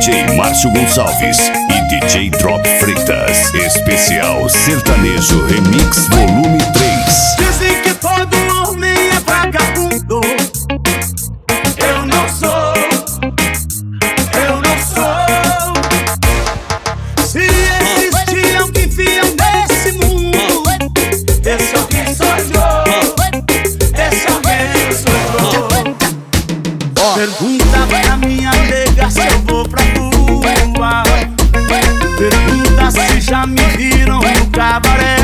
DJ Márcio Gonçalves e DJ Drop Freitas. Especial Sertanejo Remix Volume 3. Dizem que todo homem é vagabundo. Eu não sou. Eu não sou. Se existir alguém fiel nesse mundo, esse alguém sou eu. Esse alguém sou eu. Pergunta pra minha nega se eu vou pra rua. Pergunta se já me viram no cabaré.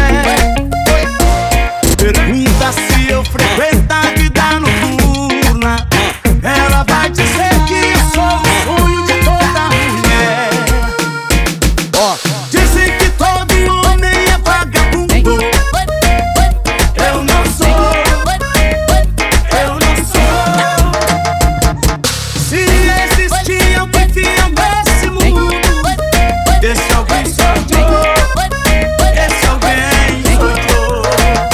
Pergunta se eu frequento a vida noturna. Ela vai dizer que eu sou o sonho de toda mulher. Dizem que todo homem é vagabundo. Eu não sou. Eu não sou. Se existir alguém fiel nesse mundo, esse alguém sou eu. Esse alguém sou eu.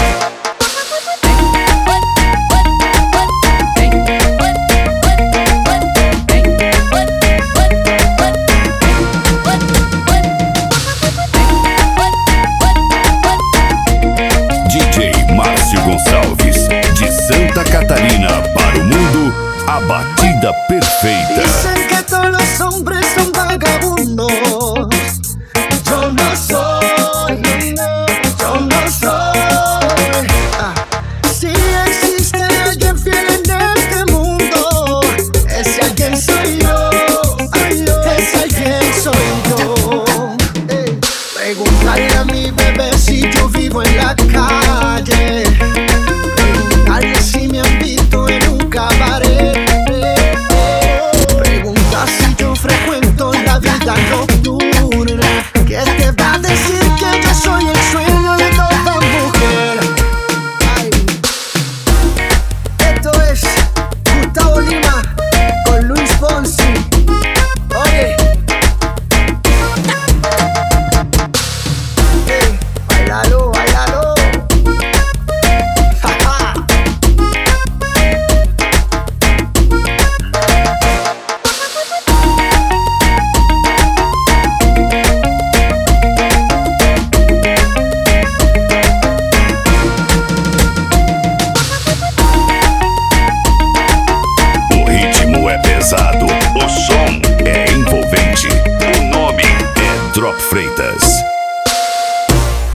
DJ Márcio Gonçalves, de Santa Catarina para o mundo, a batida perfeita. Dicen que todos los hombres son vagabundos.